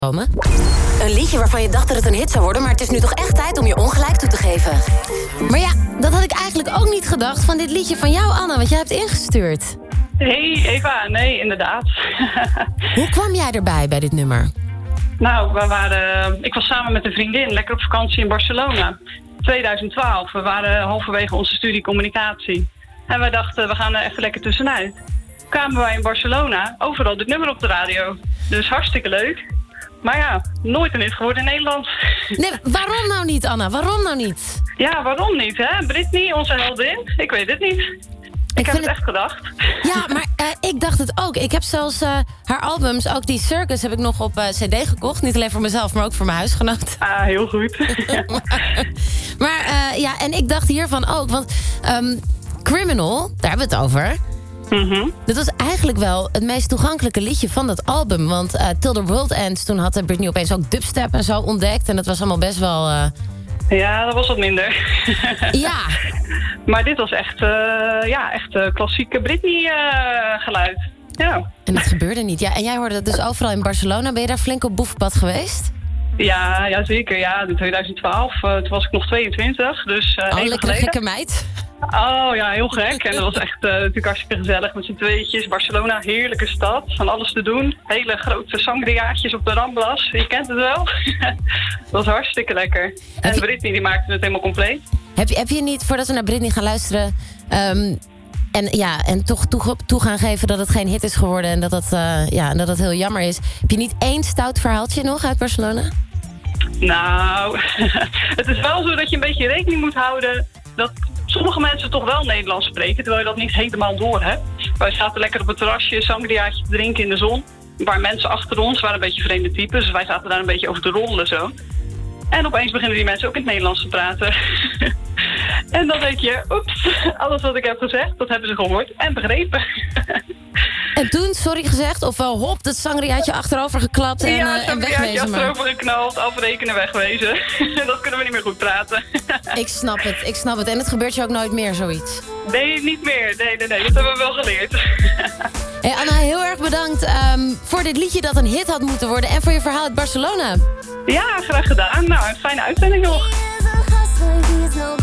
komen. Een liedje waarvan je dacht dat het een hit zou worden, maar het is nu toch echt tijd om je ongelijk toe te geven. Maar ja, dat had ik eigenlijk ook niet gedacht van dit liedje van jou, Anna, wat jij hebt ingestuurd. Hey Eva, nee, inderdaad. Hoe kwam jij erbij bij dit nummer? Nou, ik was samen met een vriendin lekker op vakantie in Barcelona. 2012, we waren halverwege onze studie communicatie. En wij dachten, we gaan er even lekker tussenuit. Kwamen wij in Barcelona, overal dit nummer op de radio. Dus hartstikke leuk. Maar ja, nooit een hit geworden in Nederland. Nee, waarom nou niet, Anna? Waarom nou niet? Ja, waarom niet, hè? Britney, onze heldin? Ik weet het niet. Ik heb het echt gedacht. Ja, maar ik dacht het ook. Ik heb zelfs haar albums, ook die Circus, heb ik nog op cd gekocht. Niet alleen voor mezelf, maar ook voor mijn huisgenoot. Ah, heel goed. maar ja, en ik dacht hiervan ook. Want Criminal, daar hebben we het over. Mm-hmm. Dat was eigenlijk wel het meest toegankelijke liedje van dat album. Want Till the World Ends, toen had Britney opeens ook dubstep en zo ontdekt. En dat was allemaal best wel... Ja, dat was wat minder. Ja. Maar dit was echt klassieke Britney-geluid. Ja. En dat gebeurde niet. Ja, en jij hoorde dat dus overal in Barcelona. Ben je daar flink op boefpad geweest? Ja, zeker. Ja, in 2012. Toen was ik nog 22. Dus lekkere gekke meid. Oh ja, heel gek. En dat was echt natuurlijk hartstikke gezellig met z'n tweetjes. Barcelona, heerlijke stad. Van alles te doen. Hele grote sangriaatjes op de Ramblas. Je kent het wel. Dat was hartstikke lekker. En Britney die maakte het helemaal compleet. Heb je niet, voordat we naar Britney gaan luisteren... En toch toe gaan geven dat het geen hit is geworden... en dat het heel jammer is. Heb je niet één stout verhaaltje nog uit Barcelona? Nou, het is wel zo dat je een beetje rekening moet houden... dat sommige mensen toch wel Nederlands spreken... terwijl je dat niet helemaal door hebt. Wij zaten lekker op het terrasje, sangriaatje te drinken in de zon. Een paar mensen achter ons waren een beetje vreemde types... dus wij zaten daar een beetje over te roddelen zo. En opeens beginnen die mensen ook in het Nederlands te praten. En dan denk je, oeps, alles wat ik heb gezegd, dat hebben ze gehoord en begrepen. En toen, sorry gezegd, of wel hop, dat sangriaatje achterover geklapt en wegwezen. Ja, achterover geknald, afrekenen, wegwezen. Dat kunnen we niet meer goed praten. Ik snap het. En het gebeurt je ook nooit meer, zoiets? Nee, niet meer. Nee, dat hebben we wel geleerd. Hey Anna, heel erg bedankt voor dit liedje dat een hit had moeten worden... en voor je verhaal uit Barcelona. Ja, graag gedaan. Nou, een fijne uitzending nog.